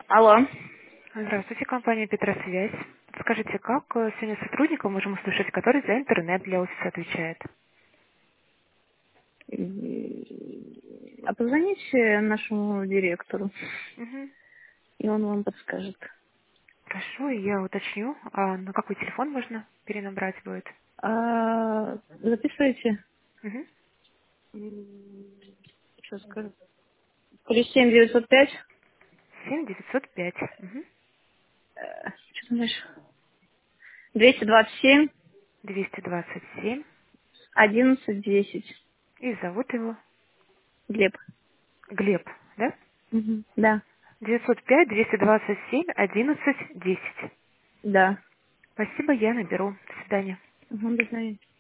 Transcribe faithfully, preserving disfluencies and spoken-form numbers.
Алло. Здравствуйте, компания Петросвязь. Скажите, как э, сегодня сотрудника можем услышать, который за интернет для офиса отвечает? М, А позвоните нашему директору, Угу. и он вам подскажет. Хорошо, я уточню. А на какой телефон можно перенабрать будет? А, записывайте. Угу. Сейчас скажу. Плюс семь девятьсот пять. семь девятьсот пять. Угу. э, Что там дальше? Двести двадцать семь двести двадцать семь. одиннадцать десять. И зовут его Глеб. Глеб, да? Мгм. Да. девятьсот пять двести двадцать семь одиннадцать десять. Да. Спасибо, я наберу. До свидания. Угу, до свидания.